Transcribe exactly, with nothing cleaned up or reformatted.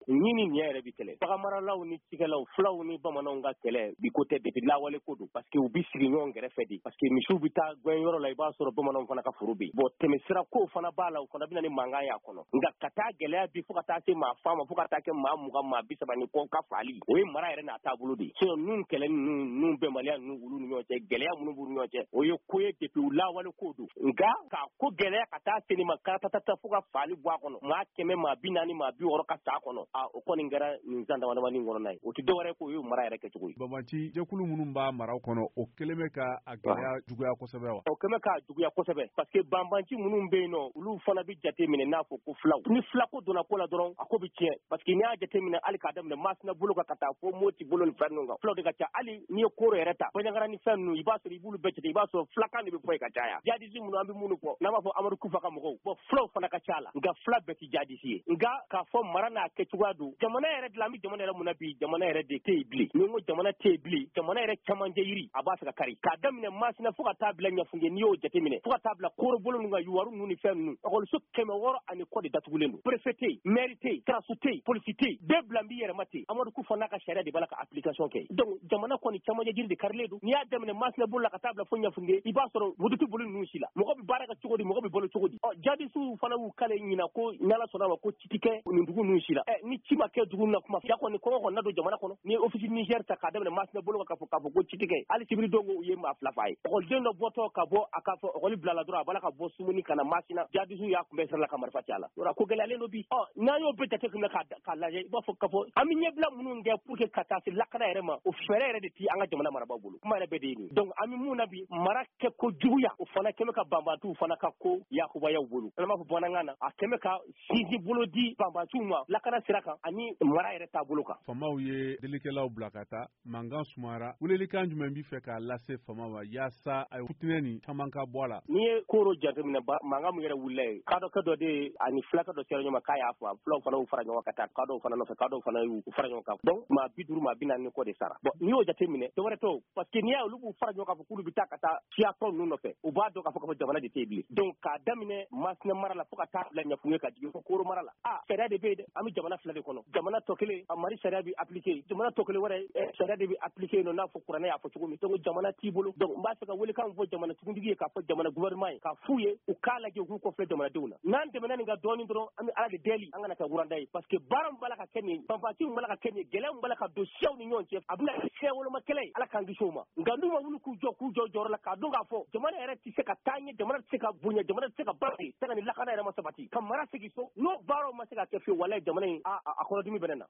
ni ni ɲɛ yɛrɛ bi kɛlɛ bagamaralaw ni cikɛlaw fulaw ni bamananw ka kɛlɛ bi ko tɛ depuis lawale ko don parce que u bi sigi ɲɔgɔn kɛrɛfɛ de parce que misiw bi taa gɛnyɔrɔ la i b'a sɔrɔ bamananw fana ka foro be bon tɛmɛsira kow fana b'a la u fana bɛna ni mankan y'a kɔnɔ nka ka taa gɛlɛya bi fo ka taa se maa fa ma fo ka taa kɛ maa mugan maa bi saba ni kɔ ka faali o ye mara yɛrɛ n'a taabolo de sinon nun kɛlɛ ninnu nun bɛnbaliya ninnu olu ni ɲɔgɔn cɛ gɛlɛya minnu b'u ni ɲɔgɔn cɛ o ye ko ye depuis u lawale ko don nka k'a ko gɛlɛya ka taa se nin ma karatatata fo ka faali bɔ a kɔnɔ maa kɛmɛ maa bi naani maa bi wɔɔrɔ ka sa kɔnɔ a o kɔni kɛra nin san dama damani kɔnɔna ye o tɛ dɔwɛrɛ ko o ye mara yɛrɛ kɛcogo ye Banbanci jɛkulu minnu b'a maraw kɔnɔ o kelen bɛ ka a gɛlɛya juguya kosɛbɛ wa o kɛlen bɛ k'a juguya kosɛbɛ parce que banbanci minnu bɛ yen nɔ olu fana bɛ jate minɛ n'a fɔ ko filaw ni filako donna ko la dɔrɔn a ko bɛ tiɲɛ parce que n'i y'a jate minɛ hali k'a daminɛ masina bolo kan ka taa fo moti bolo ni fɛn ninnu kan filaw de ka ca hali n'i ye koro yɛrɛ ta baɲangara ni fɛn ninnu i b'a sɔrɔ i b'olu bɛɛ jate i b'a sɔrɔ filakan de bɛ fɔ yen ka caya jadisi minnu an bɛ minnu fɔ n'an b'a fɔ amadu kufa ka mɔgɔw bon filaw fana ka ca la nka fila bɛɛ tɛ jadisi ye nka k'a fɔ mara n'a kɛcogoya don jamana yɛrɛ dilan an bɛ jamana yɛrɛ mun na bi jamana yɛrɛ de tɛ yen bilen ni n ko jamana tɛ yen bilen jamana yɛrɛ camancɛ yiri a b'a fɛ ka kari k'a daminɛ masina fo ka taa bila ɲɛfunge n'i y'o jate minɛ fo ka taa bila korobolo ninnu kan yuwaru ninnu ni fɛn ninnu ɔkɔliso kɛmɛ wɔɔrɔ ani kɔ de datugulen don préfet tɛ yen maire tɛ yen sarasu tɛ yen polisi tɛ yen bɛɛ bila n b'i yɛrɛma ten amadu kufa n'a ka sariya de b'a la ka application kɛ donc jamana kɔni camancɛ jiri de karilen don n'i y'a daminɛ masina bolo la ka taa bila fo ɲɛfunge i b'a sɔrɔ wudutu bolo ninnu si la mɔgɔ bɛ baara kɛ cogo di mɔgɔ bɛ balo cogo di ɔ jadisiw fana y'u kale ɲina ko n'ala sɔnna ma ko ci tɛ kɛ nin dugu ninnu si la ɛ ni ci ma kɛ dugu na kuma ya kɔni kɔngɔ kɔni na don jamana kɔnɔ ni office Niger ta k'a daminɛ masina bolo k'a fɔ k'a fɔ ko ci tɛ kɛ hali sibiri don u ye maa fila fa ye ɔkɔliden dɔ bɔtɔ ka bɔ a k'a fɔ ɔkɔli bilala dɔrɔn a b'a la ka bɔ sumuni ka na masina jadisiw y'a kunbɛn sira la ka marifa ci a la yɔrɔ ko gɛlɛyalen don bi ɔ n'an y'o bɛɛ jate minɛ k'a lajɛ i b'a fɔ k'a fɔ an bɛ ɲɛbila minnu kɛ pour que ka taa se lakana yɛrɛ ma o fɛɛrɛ yɛrɛ de tɛ an ka jamana marabaaw bolo kuma yɛrɛ bɛɛ de ye nin donc an bɛ mun na bi mara kɛ ko juguya o fana kɛmɛ ka banbaatuw fana ka ko yakubayaw bolo an b'a fɔ bamanankan na a kɛmɛ ka sinsin bolo di banbaatuw ma lakana sira kan ani mara yɛrɛ taabolo kan famaw ye delikɛlaw bila ka taa mankan sumayara welelikan jumɛn b'i fɛ k'a lase fama ma yaasa a ye futinɛ nin caman ka bɔ a la n'i ye koro jateminɛ mankan min yɛrɛ wulila ye kadɔ dɔ de ani filakɛ dɔ sera ɲɔgɔn ma k'a y'a fɔ fulaw fana y'u fara ɲɔgɔn ka taa kadɔw fana nɔfɛ kadɔw fana y'u fara ɲɔgɔn kan donc maa bi duuru maa bi naani kɔ de sara bon n'i y'o jateminɛ dɔwɛrɛ tɛ parce que n'i y'a olu b'u fara ɲɔgɔn kan fɔ k'olu bɛ taa ka taa siya tɔn ninnu nɔfɛ u b'a dɔn k'a fɔ k'a fɔ jamana de tɛ yen bilen donc k'a daminɛ masina mara la fo ka taa bila ɲɛfunge ka jigin fo koro mara la a sariya de bɛ yen dɛ an bɛ jamana fila de kɔnɔ jamana tɔ kelen a mari sariya bɛ appliqué jamana tɔ kelen wɛrɛ sariya de bɛ appliqué yen nɔ n'a fɔ kuranɛ y'a fɔ cogo min donc jamana t'i bolo donc n b'a fɛ ka welekan fɔ jamana tugutigi ye k'a fɔ jamana gouvernement ye k'a f'u ye u k'a lajɛ u k'u kɔfilɛ jamanadenw na n'an tɛmɛna nin ka dɔɔnin dɔrɔn an bɛ ala de deli an kana kɛ wuranda ye parce que baara min b'a la ka kɛ nin banbanci min b'a la ka kɛ nin gɛlɛya min b'a la ka don siyaw ni ɲɔgɔn cɛ a bɛna kɛ siya woloma kɛlɛ ye ala k'an kisi o ma nka n'u ma wuli k'u jɔ k'u jɔ jɔyɔrɔ la k'a dɔn k'a fɔ jamana yɛrɛ tɛ se ka taa ɲɛ jamana tɛ se ka bonya jamana tɛ se ka bari se ka nin lakana yɛrɛ ma sabati ka mara segin so n'o baaraw ma se ka kɛ fiyewu walayi jamana in a a kɔnɔdimi bɛ ne na